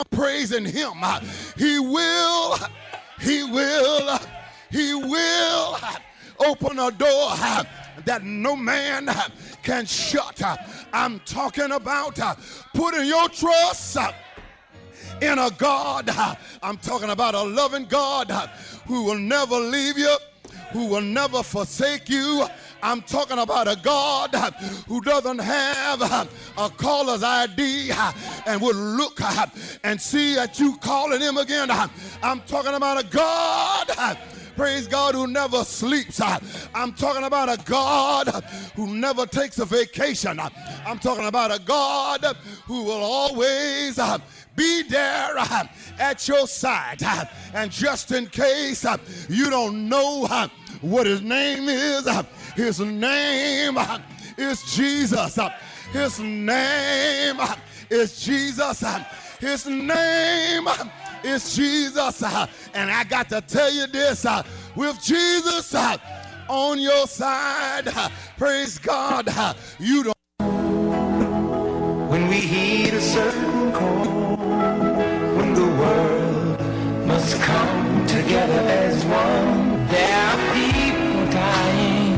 praising him, he will open a door that no man can shut. I'm talking about putting your trust in a God. I'm talking about a loving God who will never leave you, who will never forsake you. I'm talking about a God who doesn't have a caller's ID and will look and see that you calling him again. I'm talking about a God, praise God, who never sleeps. I'm talking about a God who never takes a vacation. I'm talking about a God who will always be there at your side. And just in case you don't know what his name is, his name is Jesus. His name is Jesus. His name is Jesus. And I got to tell you this, with Jesus on your side, praise God, you don't. When we heed a certain call, when the world must come together as one, there are people dying.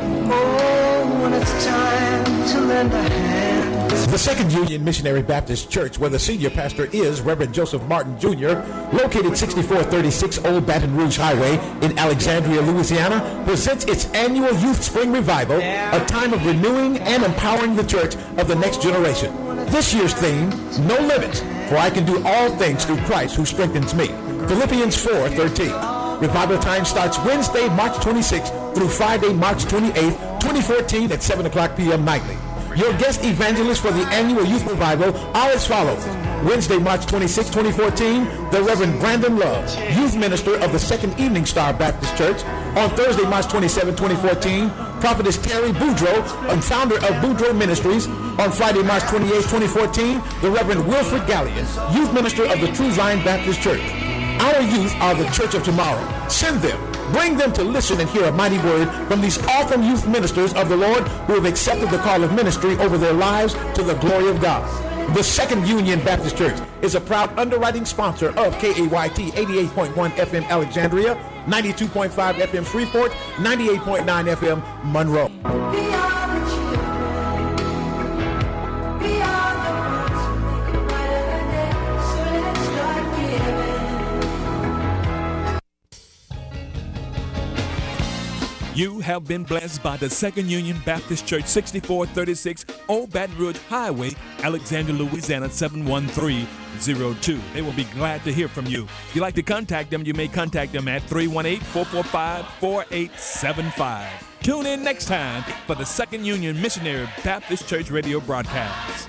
Oh, when it's time to lend a hand. The Second Union Missionary Baptist Church, where the senior pastor is Reverend Joseph Martin Jr., located 6436 Old Baton Rouge Highway in Alexandria, Louisiana, presents its annual Youth Spring Revival, a time of renewing and empowering the church of the next generation. This year's theme, No Limits, for I can do all things through Christ who strengthens me. Philippians 4:13. Revival time starts Wednesday, March 26th through Friday, March 28th, 2014 at 7 o'clock p.m. nightly. Your guest evangelists for the annual youth revival are as follows. Wednesday, March 26, 2014, the Reverend Brandon Love, youth minister of the Second Evening Star Baptist Church. On Thursday, March 27, 2014, Prophetess Terry Boudreaux, founder of Boudreaux Ministries. On Friday, March 28, 2014, the Reverend Wilfred Gallion, youth minister of the True Vine Baptist Church. Our youth are the church of tomorrow. Send them. Bring them to listen and hear a mighty word from these awesome youth ministers of the Lord who have accepted the call of ministry over their lives to the glory of God. The Second Union Baptist Church is a proud underwriting sponsor of KAYT 88.1 FM Alexandria, 92.5 FM Shreveport, 98.9 FM Monroe. You have been blessed by the Second Union Baptist Church, 6436 Old Baton Rouge Highway, Alexandria, Louisiana, 71302. They will be glad to hear from you. If you'd like to contact them, you may contact them at 318-445-4875. Tune in next time for the Second Union Missionary Baptist Church radio broadcast.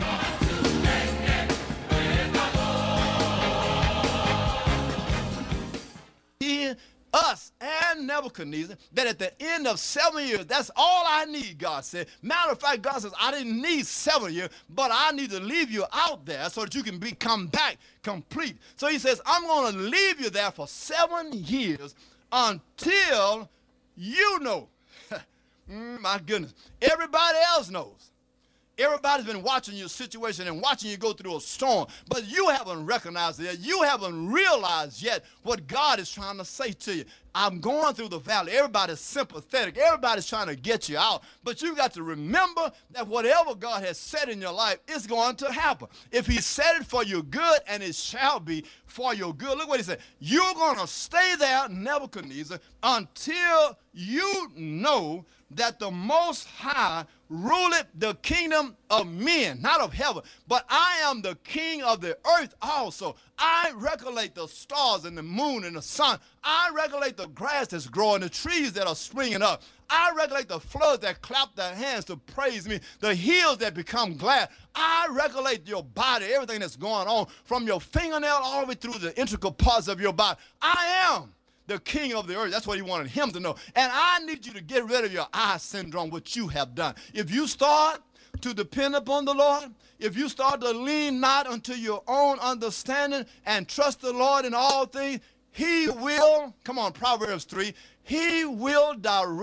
Us and Nebuchadnezzar, that at the end of 7 years, that's all I need, God said. Matter of fact, God says, I didn't need 7 years, but I need to leave you out there so that you can come back complete. So he says, I'm going to leave you there for 7 years until you know. My goodness. Everybody else knows. Everybody's been watching your situation and watching you go through a storm, but you haven't recognized it yet. You haven't realized yet what God is trying to say to you. I'm going through the valley. Everybody's sympathetic. Everybody's trying to get you out, but you got to remember that whatever God has said in your life is going to happen. If he said it for your good, and it shall be for your good. Look what he said. You're going to stay there, Nebuchadnezzar, until you know that the Most High ruleth the kingdom of men, not of heaven, but I am the king of the earth also. I regulate the stars and the moon and the sun. I regulate the grass that's growing, the trees that are springing up. I regulate the floods that clap their hands to praise me, the hills that become glad. I regulate your body, everything that's going on, from your fingernail all the way through the intricate parts of your body. I am the king of the earth. That's what he wanted him to know. And I need you to get rid of your eye syndrome, what you have done. If you start to depend upon the Lord, if you start to lean not unto your own understanding and trust the Lord in all things, he will, come on, Proverbs 3, he will direct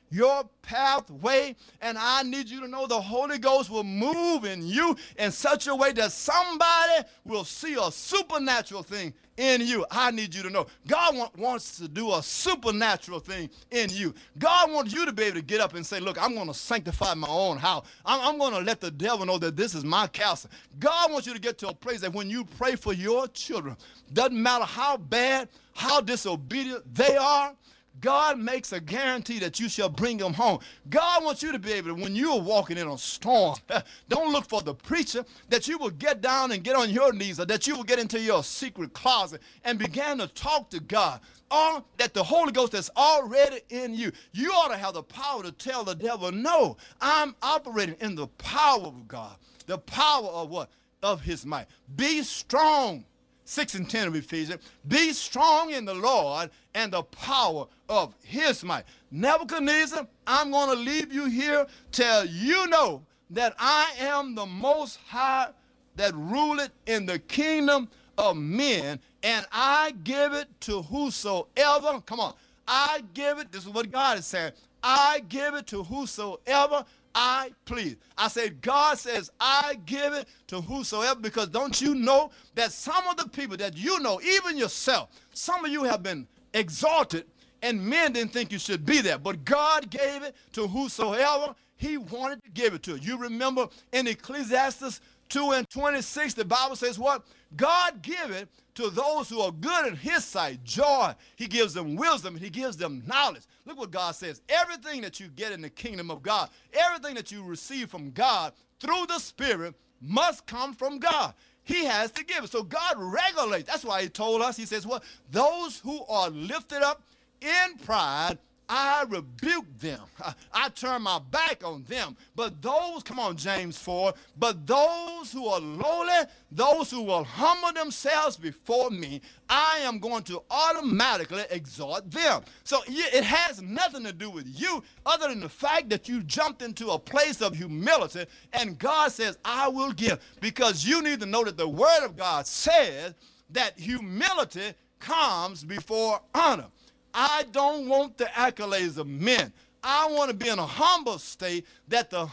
your pathway, and I need you to know the Holy Ghost will move in you in such a way that somebody will see a supernatural thing in you. I need you to know God wants to do a supernatural thing in you. God wants you to be able to get up and say, look, I'm going to sanctify my own house. I'm going to let the devil know that this is my castle. God wants you to get to a place that when you pray for your children, doesn't matter how bad, how disobedient they are, God makes a guarantee that you shall bring them home. God wants you to be able to, when you are walking in a storm, don't look for the preacher, that you will get down and get on your knees, or that you will get into your secret closet and begin to talk to God, or that the Holy Ghost that's already in you, you ought to have the power to tell the devil, no, I'm operating in the power of God. The power of what? Of his might. Be strong. 6 and 10 of Ephesians, be strong in the Lord and the power of his might. Nebuchadnezzar, I'm going to leave you here till you know that I am the Most High that ruleth in the kingdom of men, and I give it to whosoever, come on, I give it, this is what God is saying, I give it to whosoever I please. I said, God says, I give it to whosoever, because don't you know that some of the people that you know, even yourself, some of you have been exalted and men didn't think you should be there, but God gave it to whosoever he wanted to give it to. You remember in Ecclesiastes 2 and 26, the Bible says what? God give it to those who are good in his sight, joy. He gives them wisdom, and he gives them knowledge. Look what God says. Everything that you get in the kingdom of God, everything that you receive from God through the Spirit must come from God. He has to give it. So God regulates. That's why he told us, he says, what? Those who are lifted up in pride, I rebuke them. I turn my back on them. But those, come on, James 4, but those who are lowly, those who will humble themselves before me, I am going to automatically exhort them. So it has nothing to do with you other than the fact that you jumped into a place of humility, and God says, I will give. Because you need to know that the Word of God says that humility comes before honor. I don't want the accolades of men. I want to be in a humble state that the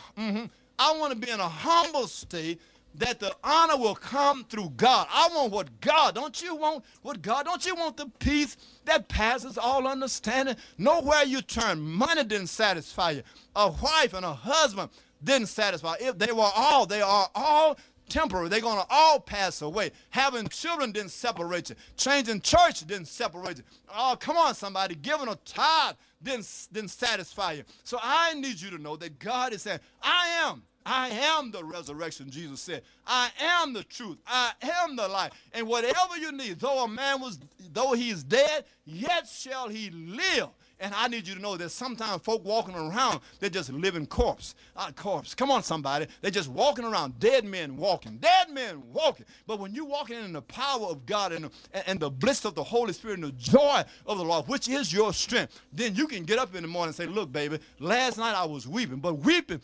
honor will come through God. I want what God. Don't you want what God? Don't you want the peace that passes all understanding? Nowhere you turn, money didn't satisfy you. A wife and a husband didn't satisfy. If they are all temporary. They're going to all pass away. Having children didn't separate you. Changing church didn't separate you. Oh, come on, somebody. Giving a tithe didn't satisfy you. So I need you to know that God is saying, I am the resurrection, Jesus said. I am the truth. I am the life. And whatever you need, though he is dead, yet shall he live. And I need you to know that sometimes folk walking around, they're just living corpse. Come on, somebody. They're just walking around, dead men walking. But when you're walking in the power of God and the bliss of the Holy Spirit and the joy of the Lord, which is your strength, then you can get up in the morning and say, look, baby, last night I was weeping, but weeping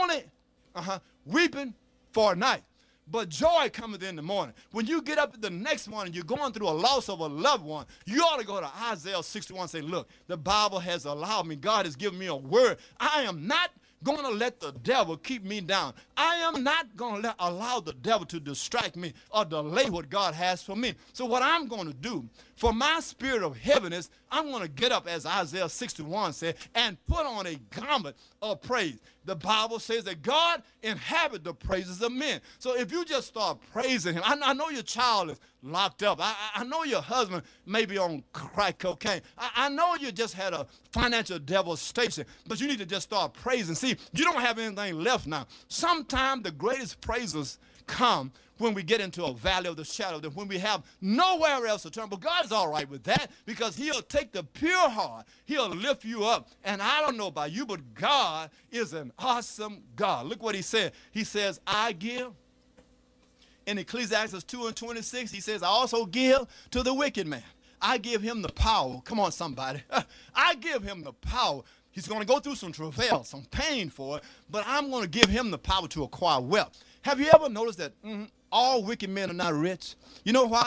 for a night. But joy cometh in the morning. When you get up the next morning, you're going through a loss of a loved one, you ought to go to Isaiah 61 and say, look, the Bible has allowed me. God has given me a word. I am not going to let the devil keep me down. I am not going to allow the devil to distract me or delay what God has for me. So what I'm going to do, for my spirit of heaviness, I'm going to get up, as Isaiah 61 said, and put on a garment of praise. The Bible says that God inhabits the praises of men. So if you just start praising him, I know your child is locked up. I know your husband may be on crack cocaine. I know you just had a financial devastation, but you need to just start praising. See, you don't have anything left now. Sometimes the greatest praises come when we get into a valley of the shadow, that when we have nowhere else to turn. But God is all right with that, because he'll take the pure heart. He'll lift you up. And I don't know about you, but God is an awesome God. Look what he said. He says, I give. In Ecclesiastes 2 and 26, he says, I also give to the wicked man. I give him the power. Come on, somebody. I give him the power. He's going to go through some travail, some pain for it, but I'm going to give him the power to acquire wealth. Have you ever noticed that all wicked men are not rich? You know why?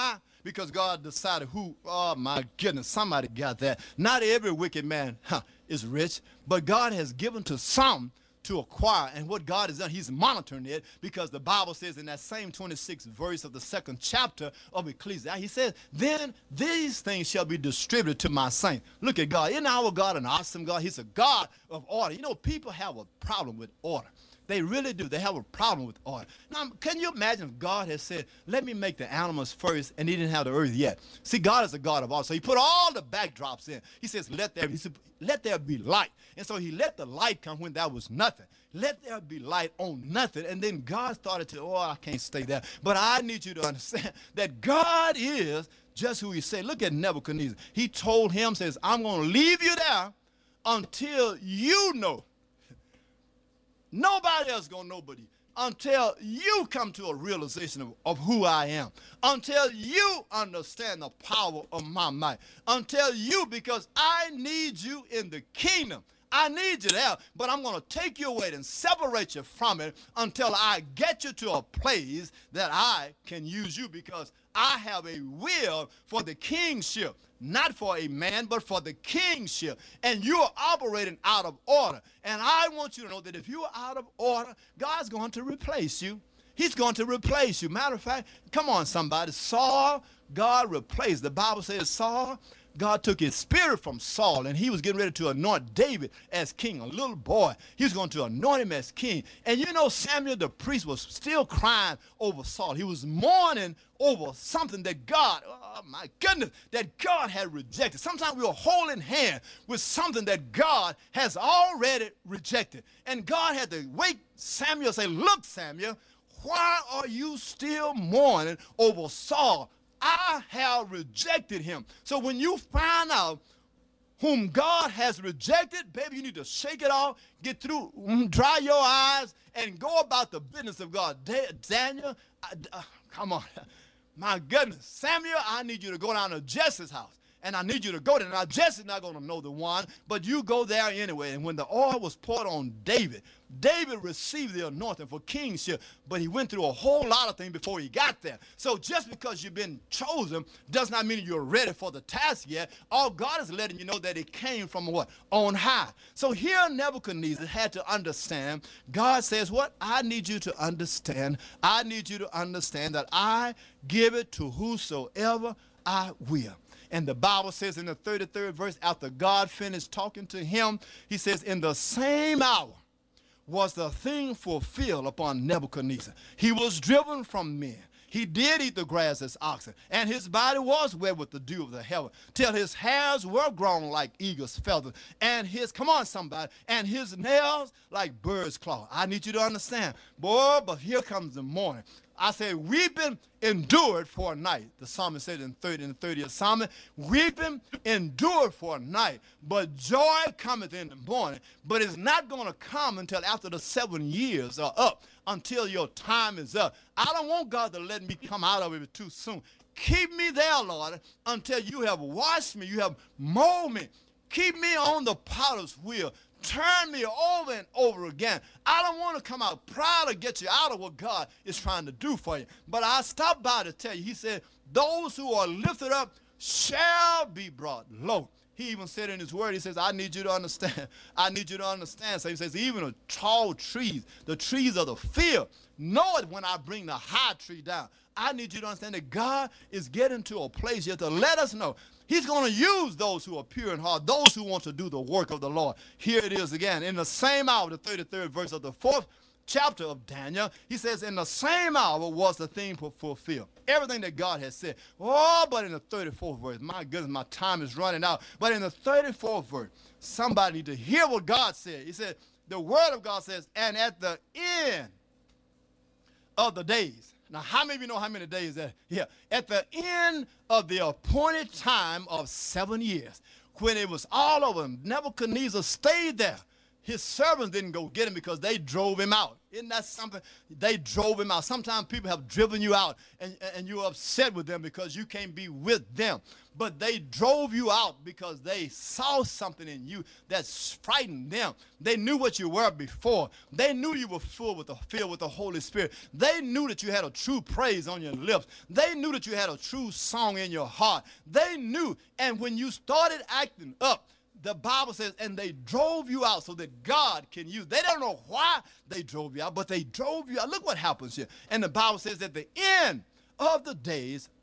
because God decided who, oh my goodness, somebody got that. Not every wicked man is rich, but God has given to some to acquire. And what God has done, he's monitoring it, because the Bible says in that same 26th verse of the 2nd chapter of Ecclesiastes, he says, then these things shall be distributed to my saints. Look at God. Isn't our God an awesome God? He's a God of order. You know, people have a problem with order. They really do. They have a problem with order. Now, can you imagine if God had said, let me make the animals first, and he didn't have the earth yet? See, God is a God of order. So he put all the backdrops in. He says, let there be light. And so he let the light come when there was nothing. Let there be light on nothing. And then God started to, oh, I can't stay there. But I need you to understand that God is just who he said. Look at Nebuchadnezzar. He told him, says, I'm going to leave you there until you know. Nobody else gonna know but you. Until you come to a realization of who I am. Until you understand the power of my might. Until you, because I need you in the kingdom. I need you there, but I'm going to take you away and separate you from it until I get you to a place that I can use you, because I have a will for the kingship. Not for a man, but for the kingship. And you're operating out of order. And I want you to know that if you're out of order, God's going to replace you. He's going to replace you. Matter of fact, come on, somebody. Saul, God replaced. The Bible says Saul, God took his spirit from Saul, and he was getting ready to anoint David as king, a little boy. He was going to anoint him as king. And you know, Samuel the priest was still crying over Saul. He was mourning over something that God, oh my goodness, that God had rejected. Sometimes we are holding hand with something that God has already rejected. And God had to wake Samuel and say, look, Samuel, why are you still mourning over Saul? I have rejected him. So when you find out whom God has rejected, baby, you need to shake it off, get through, dry your eyes, and go about the business of God. Daniel, come on. My goodness. Samuel, I need you to go down to Jesse's house. And I need you to go there. Now, Jesse's not going to know the one, but you go there anyway. And when the oil was poured on David, David received the anointing for kingship, but he went through a whole lot of things before he got there. So just because you've been chosen does not mean you're ready for the task yet. All God is letting you know that it came from what? On high. So here Nebuchadnezzar had to understand. God says, what? I need you to understand. I need you to understand that I give it to whosoever I will. And the Bible says in the 33rd verse, after God finished talking to him, he says, in the same hour was the thing fulfilled upon Nebuchadnezzar. He was driven from men. He did eat the grass as oxen, and his body was wet with the dew of the heaven, till his hairs were grown like eagle's feathers, and his, come on somebody, and his nails like bird's claw. I need you to understand. Boy, but here comes the morning. I said, weeping endured for a night. The psalmist said in the 30th Psalm, weeping endured for a night, but joy cometh in the morning. But it's not going to come until after the 7 years are up, until your time is up. I don't want God to let me come out of it too soon. Keep me there, Lord, until you have washed me, you have molded me. Keep me on the potter's wheel. Turn me over and over again. I don't want to come out proud to get you out of what God is trying to do for you. But I stopped by to tell you, he said, those who are lifted up shall be brought low. He even said in his word, he says, I need you to understand. I need you to understand. So he says, even the tall trees, the trees of the field, know it when I bring the high tree down. I need you to understand that God is getting to a place here to let us know he's going to use those who are pure in heart, those who want to do the work of the Lord. Here it is again. In the same hour, the 33rd verse of the 4th chapter of Daniel, he says, in the same hour was the thing fulfilled. Everything that God has said. Oh, but in the 34th verse, my goodness, my time is running out. But in the 34th verse, somebody need to hear what God said. He said, the word of God says, and at the end of the days. Now, how many of you know how many days that? Yeah. At the end of the appointed time of 7 years, when it was all over, Nebuchadnezzar stayed there his servants didn't go get him because they drove him out. Isn't that something? They drove him out. Sometimes people have driven you out and you're upset with them because you can't be with them. But they drove you out because they saw something in you that frightened them. They knew what you were before. They knew you were filled with the Holy Spirit. They knew that you had a true praise on your lips. They knew that you had a true song in your heart. They knew. And when you started acting up, the Bible says, and they drove you out so that God can use. They don't know why they drove you out, but they drove you out. Look what happens here. And the Bible says, at the end of the days,